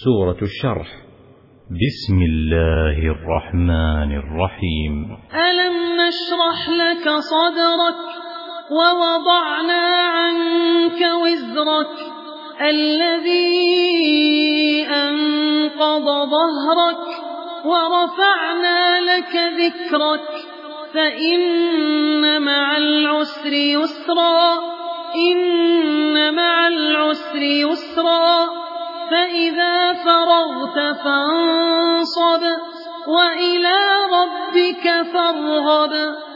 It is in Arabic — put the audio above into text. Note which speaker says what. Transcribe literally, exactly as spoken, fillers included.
Speaker 1: سورة الشرح. بسم الله الرحمن الرحيم.
Speaker 2: ألم نشرح لك صدرك ووضعنا عنك وزرك الذي أنقض ظهرك ورفعنا لك ذكرك فإن مع العسر يسرا إن مع العسر يسرا فإذا فرغت فانصب وإلى ربك فارغب.